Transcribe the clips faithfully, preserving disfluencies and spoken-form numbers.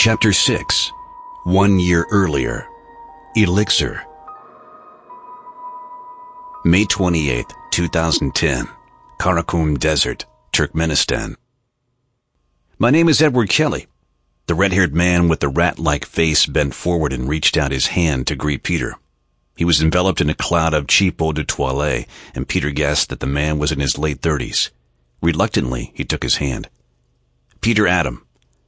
Chapter six. One year earlier. Elixir. May twenty-eighth, two thousand ten. Karakum Desert, Turkmenistan. My name is Edward Kelly. The red-haired man with the rat-like face bent forward and reached out his hand to greet Peter. He was enveloped in a cloud of cheap eau de toilette, and Peter guessed that the man was in his late thirties. Reluctantly, he took his hand. Peter Adam.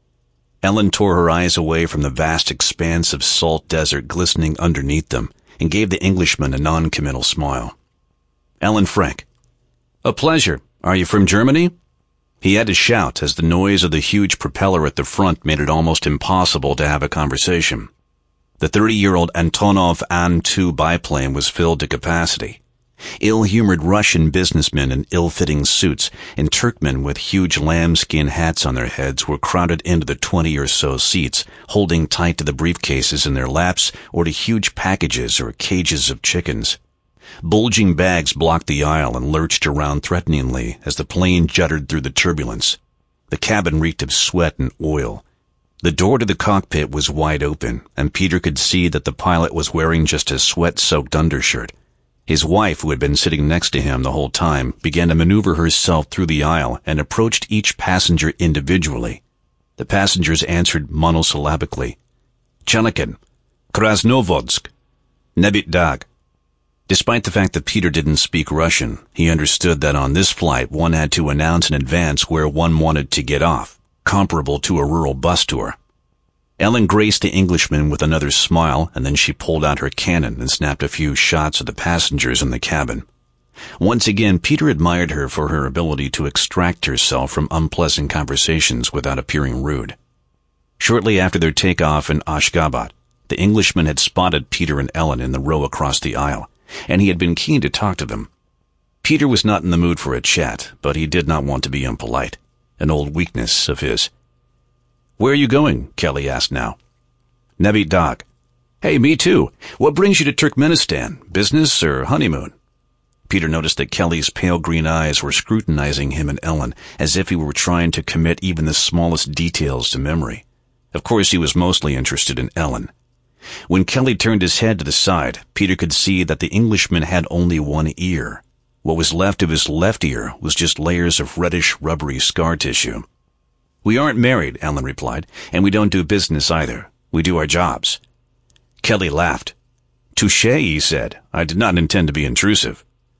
Ellen tore her eyes away from the vast expanse of salt desert glistening underneath them and gave the Englishman a non-committal smile. Ellen Frank. A pleasure. Are you from Germany? He had to shout as the noise of the huge propeller at the front made it almost impossible to have a conversation. The thirty-year-old Antonov An two biplane was filled to capacity. Ill-humored Russian businessmen in ill-fitting suits and Turkmen with huge lambskin hats on their heads were crowded into the twenty or so seats, holding tight to the briefcases in their laps or to huge packages or cages of chickens. Bulging bags blocked the aisle and lurched around threateningly as the plane juddered through the turbulence. The cabin reeked of sweat and oil. The door to the cockpit was wide open, and Peter could see that the pilot was wearing just a sweat-soaked undershirt. His wife, who had been sitting next to him the whole time, began to maneuver herself through the aisle and approached each passenger individually. The passengers answered monosyllabically. Chanakin, Krasnovodsk, Nebit Dag. Despite the fact that Peter didn't speak Russian, he understood that on this flight one had to announce in advance where one wanted to get off, comparable to a rural bus tour. Ellen graced the Englishman with another smile, and then she pulled out her cannon and snapped a few shots at the passengers in the cabin. Once again, Peter admired her for her ability to extract herself from unpleasant conversations without appearing rude. Shortly after their takeoff in Ashgabat, the Englishman had spotted Peter and Ellen in the row across the aisle, and he had been keen to talk to them. Peter was not in the mood for a chat, but he did not want to be impolite, an old weakness of his. Where are you going? Kelly asked now. Nebit Dag. Hey, me too. What brings you to Turkmenistan? Business or honeymoon? Peter noticed that Kelly's pale green eyes were scrutinizing him and Ellen as if he were trying to commit even the smallest details to memory. Of course, he was mostly interested in Ellen. When Kelly turned his head to the side, Peter could see that the Englishman had only one ear. What was left of his left ear was just layers of reddish, rubbery scar tissue. We aren't married, Ellen replied, and we don't do business either. We do our jobs. Kelly laughed. Touché, he said. I did not intend to be intrusive.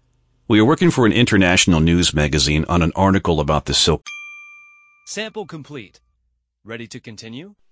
We are working for an international news magazine on an article about the silk. Sample complete. Ready to continue?